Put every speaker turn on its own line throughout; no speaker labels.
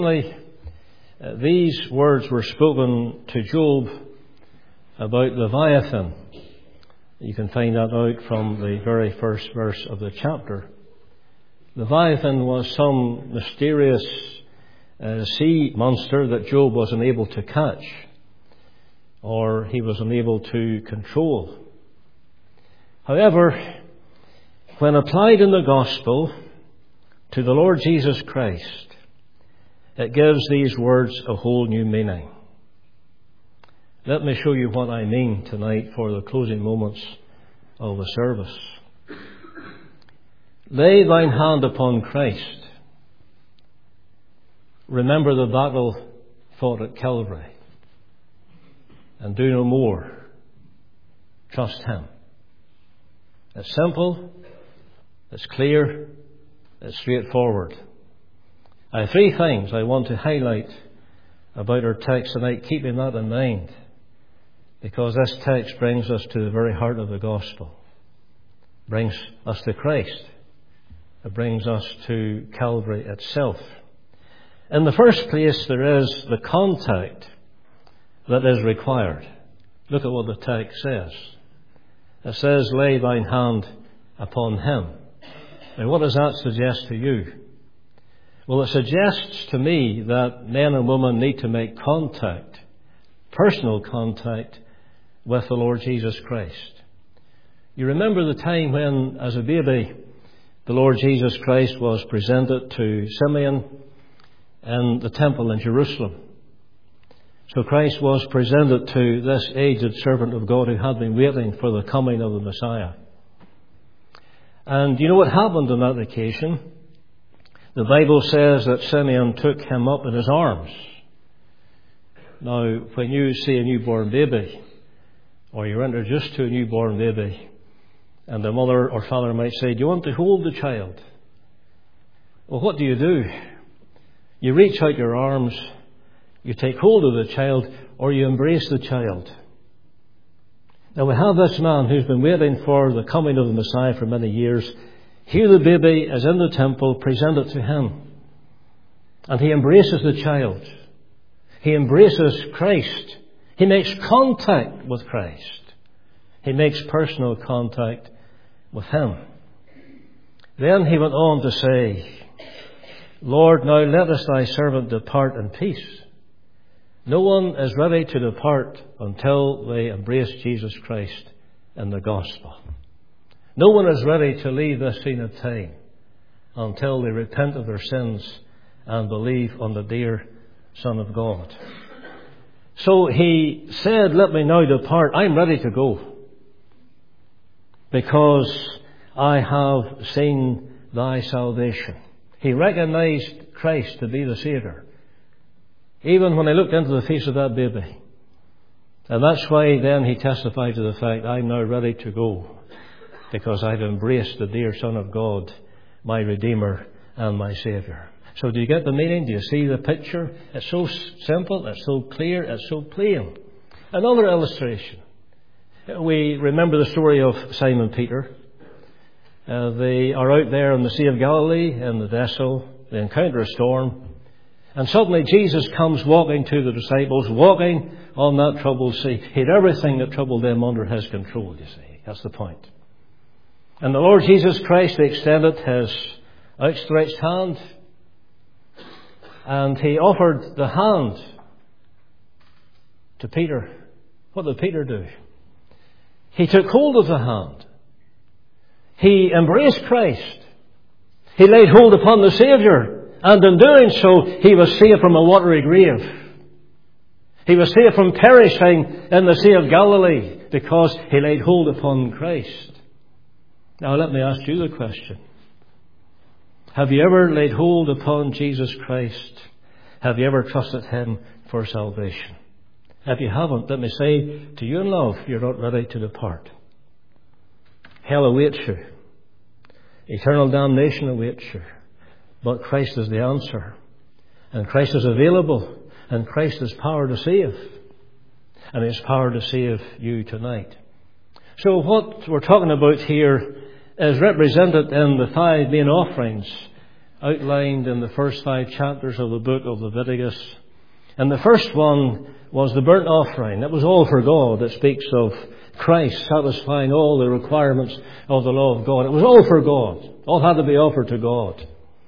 These words were spoken to Job about Leviathan. You can find that out from the very first verse of the chapter. Leviathan was some mysterious sea monster that Job was unable to catch, or he was unable to control. However, when applied in the gospel to the Lord Jesus Christ, it gives these words a whole new meaning. Let me show you what I mean tonight for the closing moments of the service. Lay thine hand upon Christ. Remember the battle fought at Calvary. And do no more. Trust Him. It's simple, it's clear, it's straightforward. I have three things I want to highlight about our text tonight, keeping that in mind, because this text brings us to the very heart of the gospel. It brings us to Christ. It brings us to Calvary itself. In the first place, there is the contact that is required. Look at what the text says. It says, lay thine hand upon him. Now, what does that suggest to you? Well, it suggests to me that men and women need to make contact, personal contact, with the Lord Jesus Christ. You remember the time when, as a baby, the Lord Jesus Christ was presented to Simeon in the temple in Jerusalem. So Christ was presented to this aged servant of God who had been waiting for the coming of the Messiah. And you know what happened on that occasion? The Bible says that Simeon took him up in his arms. Now, when you see a newborn baby, or you're introduced to a newborn baby, and the mother or father might say, do you want to hold the child? Well, what do? You reach out your arms, you take hold of the child, or you embrace the child. Now, we have this man who's been waiting for the coming of the Messiah for many years. Here the baby is in the temple, presented to him. And he embraces the child. He embraces Christ. He makes contact with Christ. He makes personal contact with him. Then he went on to say, Lord, now lettest thy servant depart in peace. No one is ready to depart until they embrace Jesus Christ in the gospel. No one is ready to leave this scene of time until they repent of their sins and believe on the dear Son of God. So he said, let me now depart. I'm ready to go, because I have seen thy salvation. He recognized Christ to be the Saviour, even when he looked into the face of that baby. And that's why then he testified to the fact, I'm now ready to go, because I've embraced the dear Son of God, my Redeemer and my Saviour. So do you get the meaning? Do you see the picture? It's so simple, it's so clear, it's so plain. Another illustration. We remember the story of Simon Peter. They are out there on the Sea of Galilee in the vessel. They encounter a storm. And suddenly Jesus comes walking to the disciples, walking on that troubled sea. He had everything that troubled them under his control, you see. That's the point. And the Lord Jesus Christ extended his outstretched hand, and he offered the hand to Peter. What did Peter do? He took hold of the hand. He embraced Christ. He laid hold upon the Saviour. And in doing so, he was saved from a watery grave. He was saved from perishing in the Sea of Galilee because he laid hold upon Christ. Now let me ask you the question. Have you ever laid hold upon Jesus Christ? Have you ever trusted him for salvation? If you haven't, let me say to you in love, you're not ready to depart. Hell awaits you. Eternal damnation awaits you. But Christ is the answer. And Christ is available. And Christ has power to save. And He has power to save you tonight. So what we're talking about here is represented in the 5 main offerings outlined in the first 5 chapters of the book of Leviticus. And the first one was the burnt offering. It was all for God. It speaks of Christ satisfying all the requirements of the law of God. It was all for God. All had to be offered to God.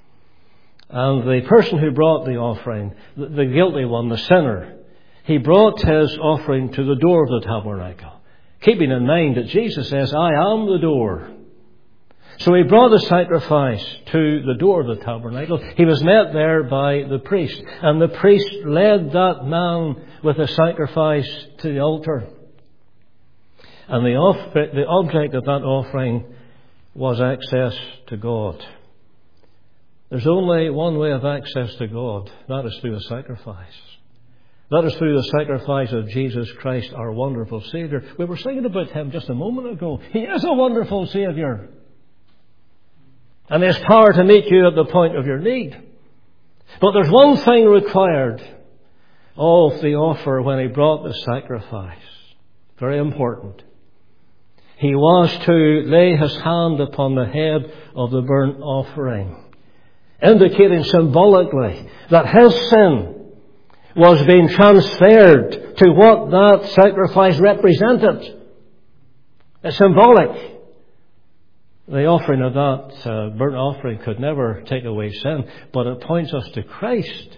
And the person who brought the offering, the guilty one, the sinner, he brought his offering to the door of the tabernacle, keeping in mind that Jesus says, I am the door. So he brought the sacrifice to the door of the tabernacle. He was met there by the priest. And the priest led that man with the sacrifice to the altar. And the object of that offering was access to God. There's only one way of access to God. That is through a sacrifice. That is through the sacrifice of Jesus Christ, our wonderful Saviour. We were singing about Him just a moment ago. He is a wonderful Saviour. And He has power to meet you at the point of your need. But there's one thing required of the offer when He brought the sacrifice. Very important. He was to lay His hand upon the head of the burnt offering, indicating symbolically that His sin was being transferred to what that sacrifice represented. It's symbolic. The offering of that burnt offering could never take away sin, but it points us to Christ,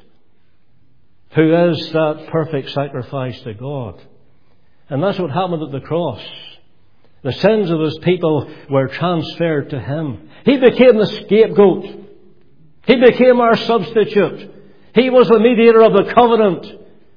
who is that perfect sacrifice to God. And that's what happened at the cross. The sins of His people were transferred to Him. He became the scapegoat. He became our substitute. He was the mediator of the covenant.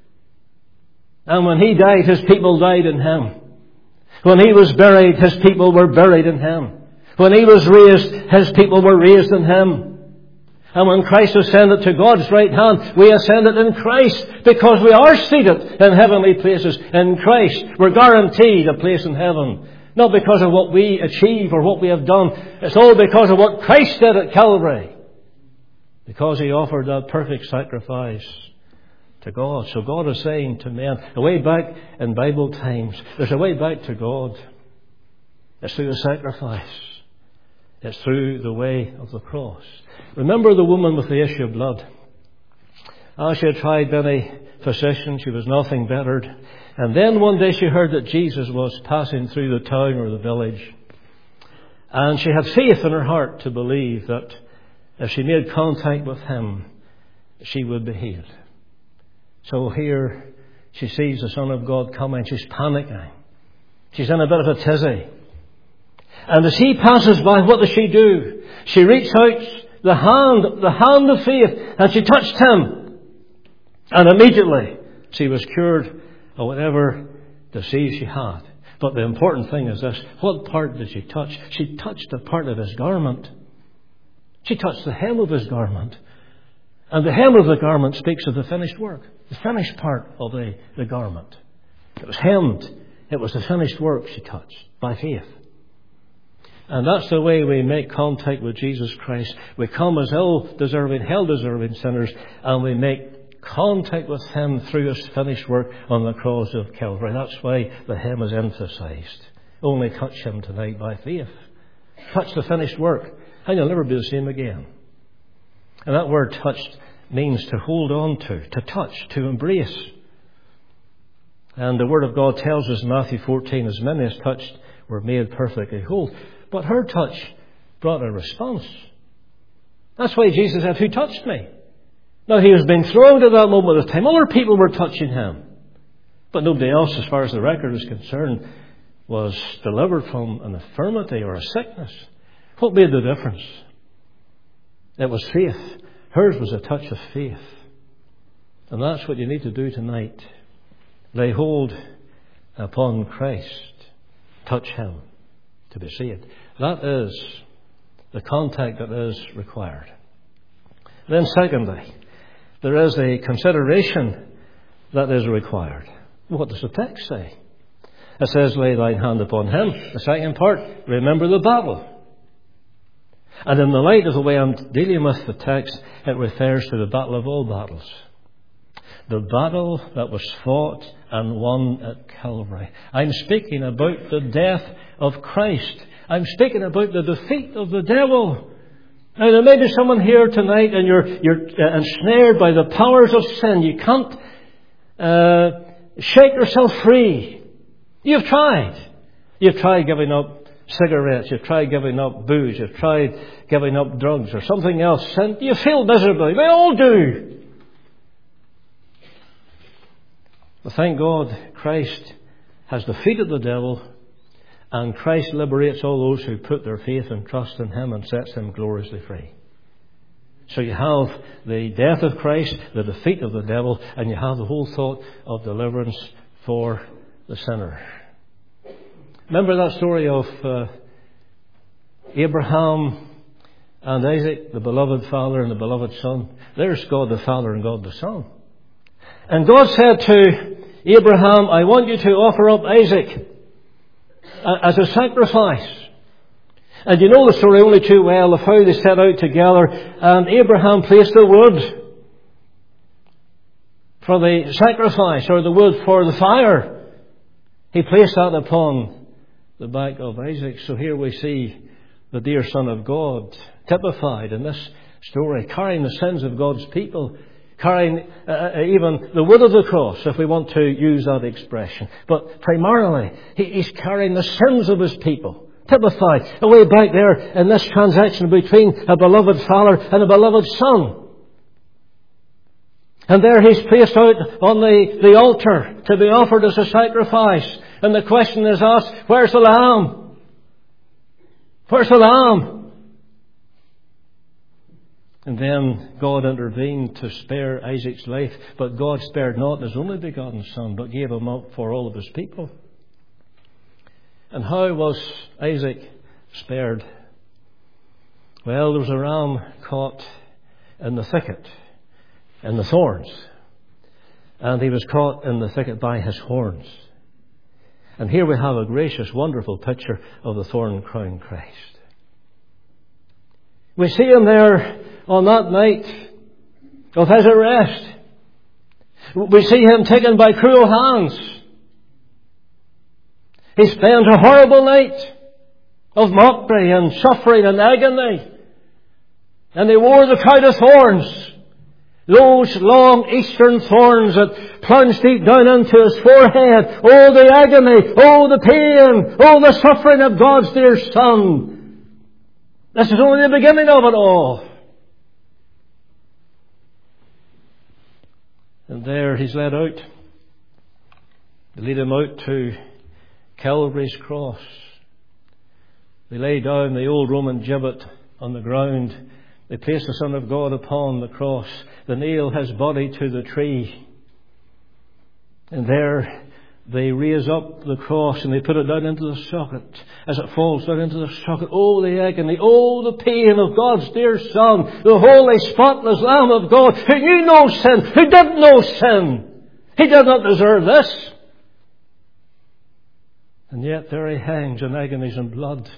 And when He died, His people died in Him. When He was buried, His people were buried in Him. When He was raised, His people were raised in Him. And when Christ ascended to God's right hand, we ascended in Christ because we are seated in heavenly places in Christ. We're guaranteed a place in heaven. Not because of what we achieve or what we have done. It's all because of what Christ did at Calvary. Because He offered that perfect sacrifice to God. So God is saying to men, a way back in Bible times, there's a way back to God. It's through the sacrifice. It's through the way of the cross. Remember the woman with the issue of blood. She had tried many physicians. She was nothing bettered. And then one day she heard that Jesus was passing through the town or the village. And she had faith in her heart to believe that if she made contact with Him, she would be healed. So here she sees the Son of God coming. She's panicking. She's in a bit of a tizzy. And as He passes by, what does she do? She reached out the hand of faith, and she touched Him. And immediately she was cured of whatever disease she had. But the important thing is this. What part did she touch? She touched a part of His garment. She touched the hem of His garment. And the hem of the garment speaks of the finished work. The finished part of the garment. It was hemmed. It was the finished work she touched by faith. And that's the way we make contact with Jesus Christ. We come as ill-deserving, hell-deserving sinners, and we make contact with Him through His finished work on the cross of Calvary. That's why the hem is emphasized. Only touch Him tonight by faith. Touch the finished work, and you'll never be the same again. And that word touched means to hold on to touch, to embrace. And the Word of God tells us in Matthew 14, as many as touched were made perfectly whole. But her touch brought a response. That's why Jesus said, who touched me? Now, He was being thrown at that moment of time. Other people were touching Him. But nobody else, as far as the record is concerned, was delivered from an infirmity or a sickness. What made the difference? It was faith. Hers was a touch of faith. And that's what you need to do tonight. Lay hold upon Christ. Touch Him to be saved. That is the contact that is required. Then secondly, there is a consideration that is required. What does the text say? It says, lay thine hand upon him. The second part, remember the battle. And in the light of the way I'm dealing with the text, it refers to the battle of all battles. The battle that was fought and won at Calvary. I'm speaking about the death of Christ. I'm speaking about the defeat of the devil Now, there may be someone here tonight and you're ensnared by the powers of sin. You can't shake yourself free. You've tried. You've tried giving up cigarettes. You've tried giving up booze. You've tried giving up drugs or something else. And you feel miserably. We all do. But thank God, Christ has defeated the devil, and Christ liberates all those who put their faith and trust in Him and sets them gloriously free. So you have the death of Christ, the defeat of the devil, and you have the whole thought of deliverance for the sinner. Remember that story of Abraham and Isaac, the beloved father and the beloved son? There's God the Father and God the Son. And God said to Abraham, I want you to offer up Isaac as a sacrifice. And you know the story only too well of how they set out together, and Abraham placed the wood for the sacrifice, or the wood for the fire. He placed that upon the back of Isaac. So here we see the dear Son of God typified in this story, carrying the sins of God's people, carrying even the wood of the cross, if we want to use that expression. But primarily, He's carrying the sins of His people, typified away back there in this transaction between a beloved Father and a beloved Son. And there He's placed out on the altar to be offered as a sacrifice. And the question is asked, where's the lamb? Where's the lamb? And then God intervened to spare Isaac's life. But God spared not His only begotten Son, but gave Him up for all of His people. And how was Isaac spared? Well, there was a ram caught in the thicket, in the thorns. And he was caught in the thicket by his horns. And here we have a gracious, wonderful picture of the thorn-crowned Christ. We see Him there on that night of His arrest. We see Him taken by cruel hands. He spent a horrible night of mockery and suffering and agony. And He wore the crown of thorns. Those long eastern thorns that plunged deep down into His forehead. Oh, the agony. Oh, the pain. Oh, the suffering of God's dear Son. This is only the beginning of it all. And there He's led out. They lead Him out to Calvary's cross. They lay down the old Roman gibbet on the ground. They place the Son of God upon the cross. They nail His body to the tree. And there they raise up the cross and they put it down into the socket. As it falls down into the socket, oh, the agony, oh, the pain of God's dear Son, the holy, spotless Lamb of God, who knew no sin, who did no sin. He did not deserve this. And yet there He hangs in agonies and blood.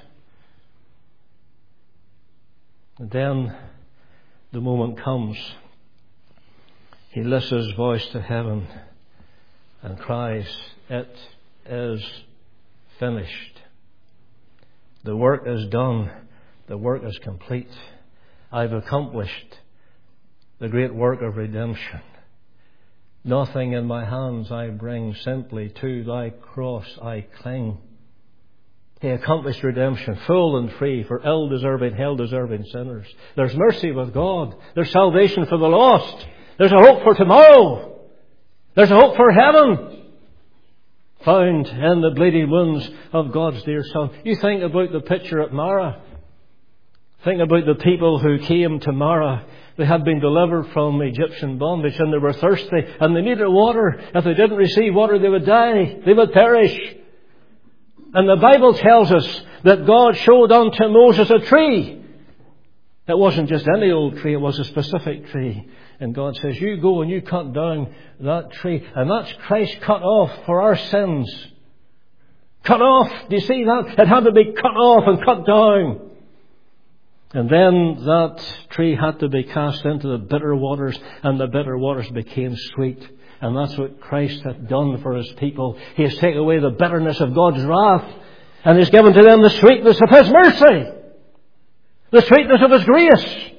And then the moment comes. He lifts His voice to heaven and cries, "It is finished." The work is done. The work is complete. I've accomplished the great work of redemption. Nothing in my hands I bring, simply to Thy cross I cling. He accomplished redemption, full and free, for ill-deserving, hell-deserving sinners. There's mercy with God. There's salvation for the lost. There's a hope for tomorrow. There's a hope for heaven, found in the bleeding wounds of God's dear Son. You think about the picture at Marah. Think about the people who came to Marah. They had been delivered from Egyptian bondage and they were thirsty and they needed water. If they didn't receive water, they would die. They would perish. And the Bible tells us that God showed unto Moses a tree. It wasn't just any old tree, it was a specific tree. And God says, you go and you cut down that tree. And that's Christ cut off for our sins. Cut off. Do you see that? It had to be cut off and cut down. And then that tree had to be cast into the bitter waters, and the bitter waters became sweet. And that's what Christ had done for His people. He has taken away the bitterness of God's wrath, and He's given to them the sweetness of His mercy. The sweetness of His grace.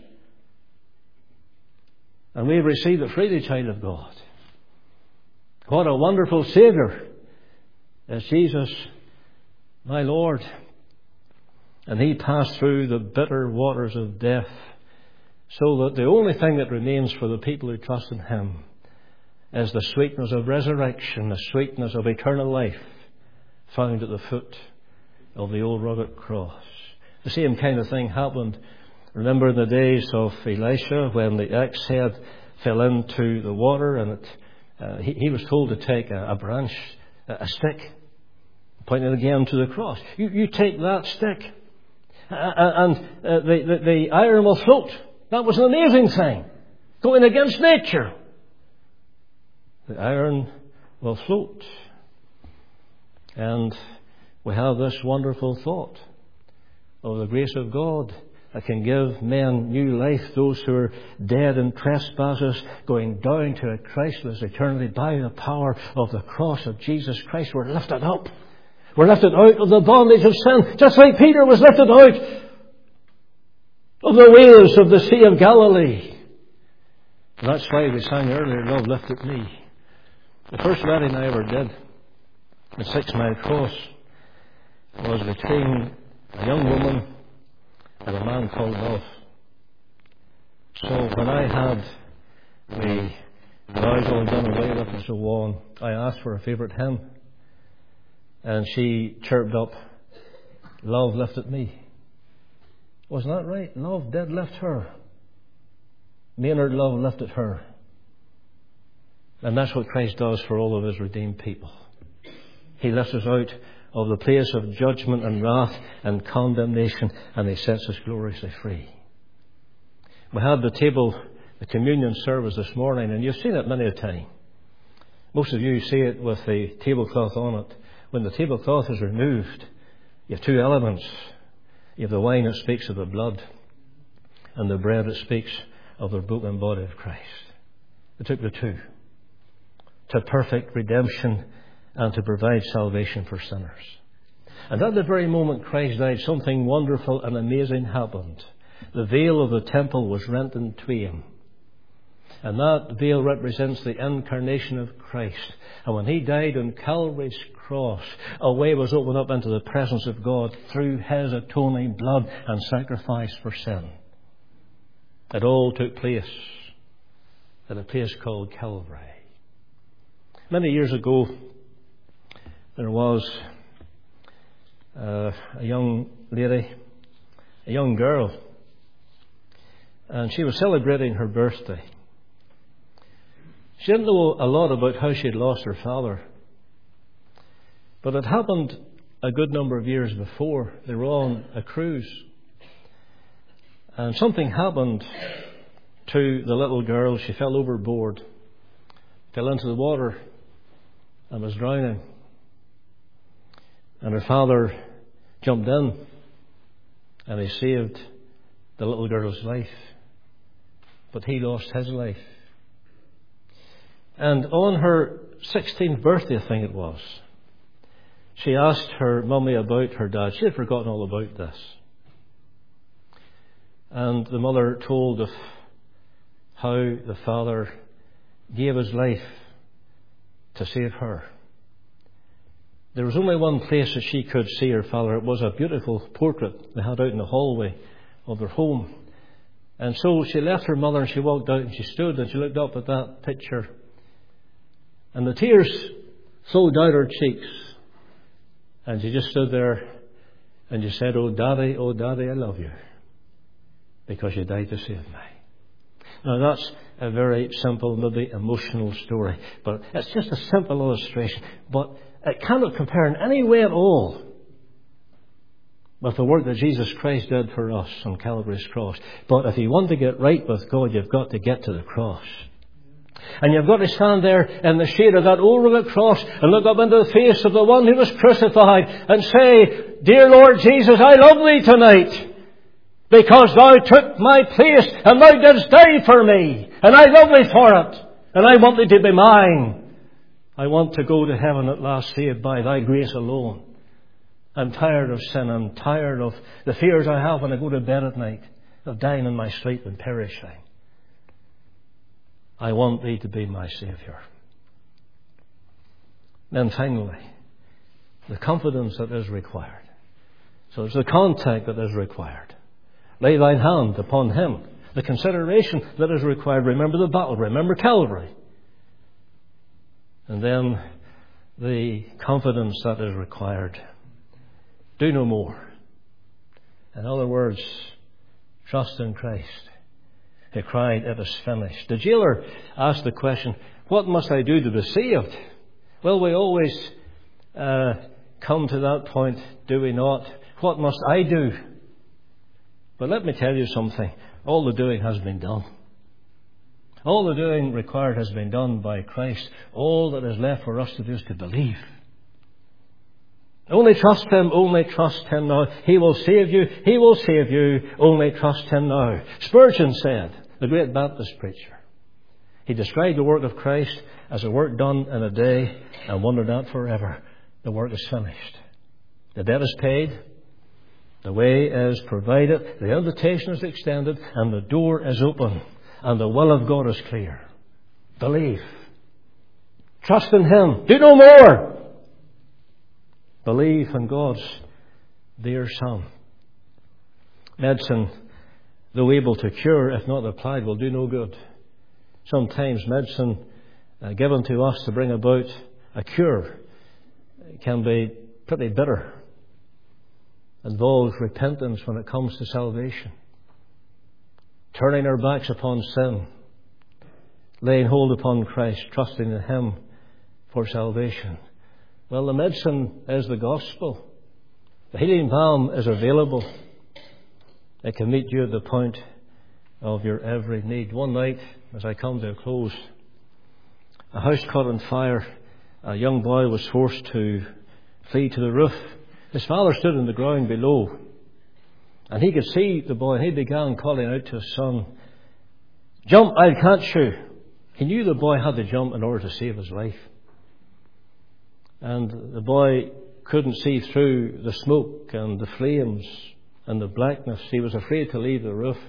And we've received it freely, child of God. What a wonderful Saviour is Jesus, my Lord. And He passed through the bitter waters of death so that the only thing that remains for the people who trust in Him is the sweetness of resurrection, the sweetness of eternal life found at the foot of the old rugged cross. The same kind of thing happened, remember, in the days of Elisha when the axe head fell into the water, and he was told to take a branch, a stick, pointing again to the cross. You take that stick and the iron will float. That was an amazing thing, going against nature. The iron will float. And we have this wonderful thought of the grace of God that can give men new life, those who are dead in trespasses, going down to a Christless eternity by the power of the cross of Jesus Christ. We're lifted up. We're lifted out of the bondage of sin, just like Peter was lifted out of the waves of the Sea of Galilee. And that's why we sang earlier, Love Lifted Me. The first wedding I ever did, the 6 Mile Cross, was between a young woman and a man called Love. So when I had the vows all done away with and so on, I asked for a favourite hymn, and she chirped up, Love Lifted Me. Wasn't that right? Love did lift her. Maynard Love lifted her. And that's what Christ does for all of His redeemed people. He lifts us out of the place of judgment and wrath and condemnation, and He sets us gloriously free. We had the communion service this morning, and you've seen it many a time. Most of you see it with the tablecloth on it. When the tablecloth is removed, you have 2 elements. You have the wine that speaks of the blood, and the bread that speaks of the broken body of Christ. It took the 2 to perfect redemption and to provide salvation for sinners. And at the very moment Christ died, something wonderful and amazing happened. The veil of the temple was rent in twain. And that veil represents the incarnation of Christ. And when He died on Calvary's cross, a way was opened up into the presence of God through His atoning blood and sacrifice for sin. It all took place at a place called Calvary. Many years ago, there was a young lady, a young girl, and she was celebrating her birthday. She didn't know a lot about how she had lost her father, but it happened a good number of years before. They were on a cruise, and something happened to the little girl. She fell overboard, fell into the water, and was drowning. And her father jumped in, and he saved the little girl's life. But he lost his life. And on her 16th birthday, I think it was, she asked her mummy about her dad. She had forgotten all about this. And the mother told of how the father gave his life to save her. There was only one place that she could see her father. It was a beautiful portrait they had out in the hallway of their home. And so she left her mother and she walked out and she stood and she looked up at that picture. And the tears flowed down her cheeks. And she just stood there and she said, oh Daddy, I love you. Because you died to save me. Now that's a very simple, maybe emotional story. But it's just a simple illustration. But it cannot compare in any way at all with the work that Jesus Christ did for us on Calvary's cross. But if you want to get right with God, you've got to get to the cross. And you've got to stand there in the shade of that old rugged cross and look up into the face of the one who was crucified and say, Dear Lord Jesus, I love Thee tonight because Thou took my place and Thou didst die for me. And I love Thee for it. And I want Thee to be mine. I want to go to heaven at last saved by Thy grace alone. I'm tired of sin. I'm tired of the fears I have when I go to bed at night, of dying in my sleep and perishing. I want Thee to be my Saviour. Then finally, the confidence that is required. So it's the contact that is required. Lay thine hand upon him. The consideration that is required. Remember the battle. Remember Calvary. And then the confidence that is required. Do no more. In other words, trust in Christ. He cried, "It is finished." The jailer asked the question, "What must I do to be saved?" Well, we always come to that point, do we not? What must I do? But let me tell you something. All the doing has been done. All the doing required has been done by Christ. All that is left for us to do is to believe. Only trust Him. Only trust Him now. He will save you. He will save you. Only trust Him now. Spurgeon said, the great Baptist preacher, he described the work of Christ as a work done in a day and wondered at forever. The work is finished. The debt is paid. The way is provided. The invitation is extended. And the door is open. And the will of God is clear. Believe. Trust in Him. Do no more. Believe in God's dear Son. Medicine, though able to cure, if not applied, will do no good. Sometimes medicine given to us to bring about a cure can be pretty bitter. Involves repentance when it comes to salvation. Turning our backs upon sin. Laying hold upon Christ, trusting in Him for salvation. Well, the medicine is the gospel. The healing balm is available. It can meet you at the point of your every need. One night, as I come to a close, a house caught on fire. A young boy was forced to flee to the roof. His father stood on the ground below, and he could see the boy, and he began calling out to his son, "Jump, I'll catch you." He knew the boy had to jump in order to save his life. And the boy couldn't see through the smoke and the flames and the blackness. He was afraid to leave the roof.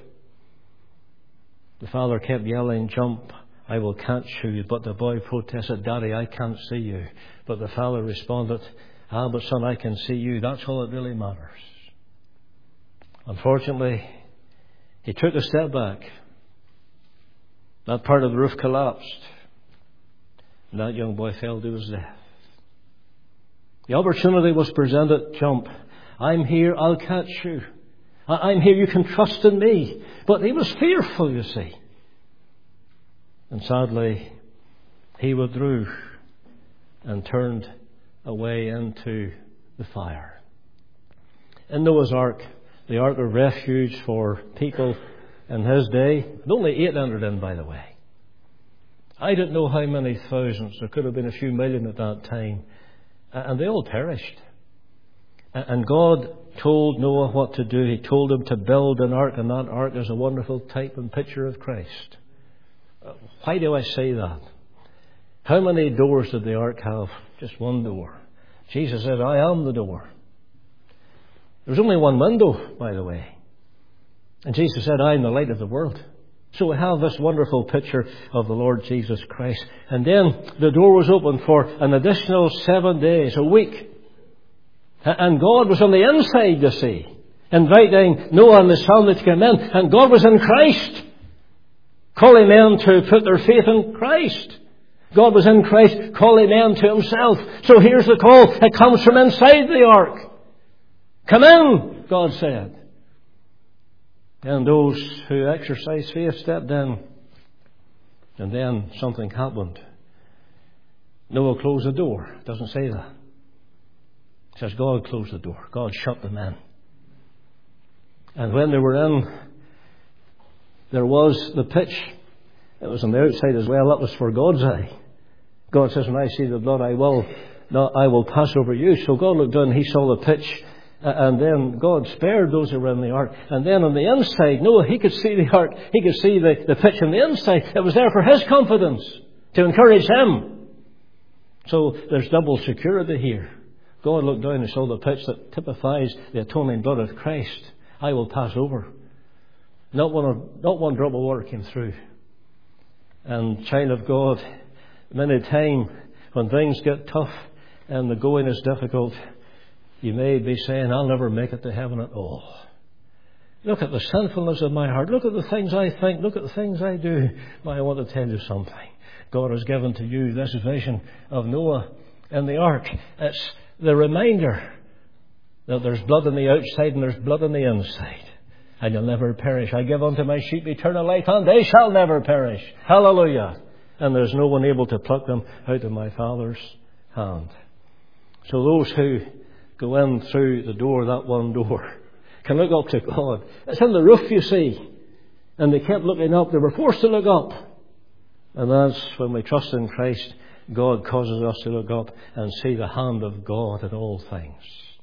The father kept yelling, "Jump, I will catch you." But the boy protested, "Daddy, I can't see you." But the father responded, "But son, I can see you. That's all that really matters." Unfortunately, he took a step back. That part of the roof collapsed. And that young boy fell to his death. The opportunity was presented. Jump. I'm here. I'll catch you. I'm here. You can trust in me. But he was fearful, you see. And sadly, he withdrew and turned away into the fire. In Noah's Ark, the Ark of Refuge for people in his day, only 8 entered in, by the way. I don't know how many thousands. There could have been a few million at that time. And they all perished. And God told Noah what to do. He told him to build an ark, and that ark is a wonderful type and picture of Christ. Why do I say that? How many doors did the ark have? Just one door. Jesus said, "I am the door." There was only one window, by the way. And Jesus said, "I am the light of the world." So we have this wonderful picture of the Lord Jesus Christ. And then the door was open for an additional 7 days, a week. And God was on the inside, you see, inviting Noah and his family to come in. And God was in Christ, calling men to put their faith in Christ. God was in Christ, calling men to Himself. So here's the call. It comes from inside the ark. Come in, God said. And those who exercised faith stepped in. And then something happened. Noah closed the door. It doesn't say that. It says God closed the door. God shut them in. And when they were in, there was the pitch. It was on the outside as well. That was for God's eye. God says, "When I see the blood, I will pass over you." So God looked down and He saw the pitch. And then God spared those who were in the ark. And then on the inside, Noah, he could see the ark. He could see the pitch on the inside. It was there for his confidence, to encourage him. So there's double security here. God looked down and saw the pitch that typifies the atoning blood of Christ. I will pass over. Not one drop of water came through. And child of God, many a time when things get tough and the going is difficult, you may be saying, I'll never make it to heaven at all. Look at the sinfulness of my heart. Look at the things I think. Look at the things I do. But I want to tell you something. God has given to you this vision of Noah and the ark. It's the reminder that there's blood on the outside and there's blood on the inside. And you'll never perish. I give unto my sheep eternal life, and they shall never perish. Hallelujah. And there's no one able to pluck them out of my Father's hand. So those who go in through the door, that one door, can look up to God. It's in the roof, you see. And they kept looking up. They were forced to look up. And that's when we trust in Christ, God causes us to look up and see the hand of God in all things.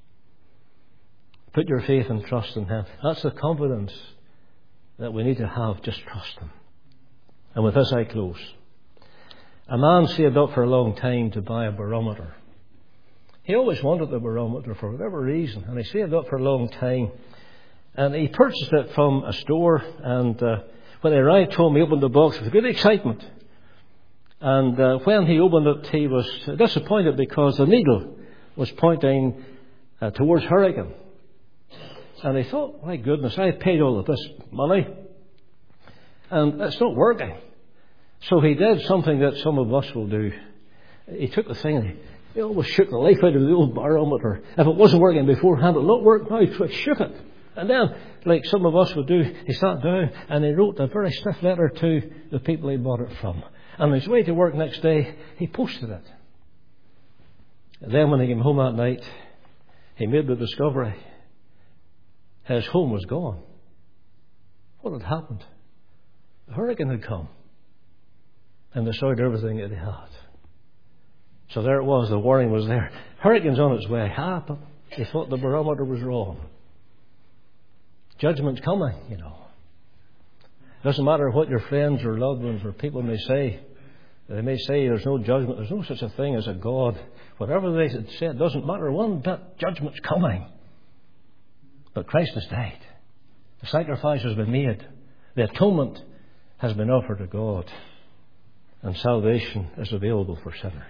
Put your faith and trust in Him. That's the confidence that we need to have. Just trust Him. And with this I close. A man saved up for a long time to buy a barometer. He always wanted the barometer for whatever reason, and he saved up for a long time. And he purchased it from a store, and when he arrived home, he opened the box with great excitement. And when he opened it, he was disappointed because the needle was pointing towards Hurricane. And he thought, my goodness, I paid all of this money, and it's not working. So he did something that some of us will do. He took the thing and he almost shook the life out of the old barometer. If it wasn't working beforehand, it'll not work now, so he shook it. And then, like some of us would do, he sat down and he wrote a very stiff letter to the people he bought it from. And on his way to work next day, he posted it. And then when he came home that night, he made the discovery. His home was gone. What had happened? The hurricane had come and destroyed everything that he had. So there it was, the warning was there. Hurricane's on its way. But he thought the barometer was wrong. Judgment's coming, you know. It doesn't matter what your friends or loved ones or people may say. They may say there's no judgment. There's no such a thing as a God. Whatever they say, it doesn't matter one bit. Judgment's coming. But Christ has died. The sacrifice has been made. The atonement has been offered to God. And salvation is available for sinners.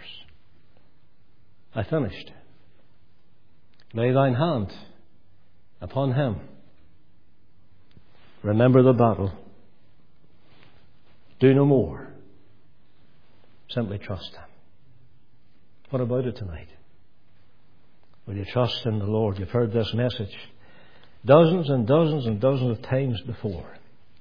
I finished. Lay thine hand upon him. Remember the battle. Do no more. Simply trust him. What about it tonight? Will you trust in the Lord? You've heard this message dozens and dozens and dozens of times before.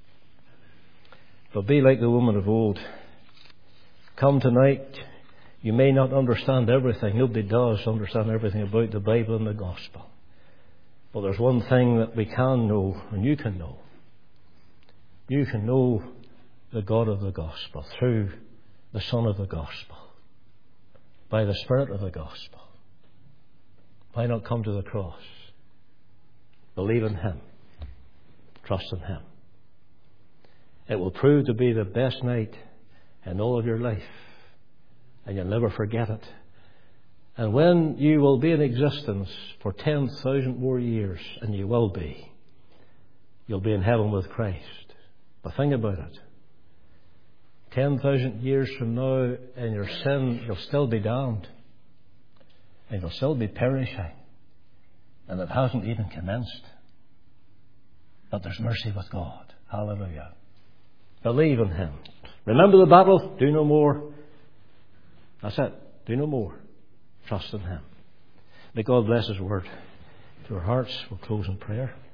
But be like the woman of old. Come tonight. You may not understand everything. Nobody does understand everything about the Bible and the Gospel. But there's one thing that we can know, and you can know. You can know the God of the Gospel through the Son of the Gospel, by the Spirit of the Gospel. Why not come to the cross? Believe in Him. Trust in Him. It will prove to be the best night in all of your life. And you'll never forget it. And when you will be in existence for 10,000 more years, and you will be, you'll be in heaven with Christ. But think about it. 10,000 years from now, in your sin, you'll still be damned. And you'll still be perishing. And it hasn't even commenced. But there's mercy with God. Hallelujah. Believe in Him. Remember the battle. Do no more. That's it. Do no more. Trust in Him. May God bless His word to our hearts. We'll close in prayer.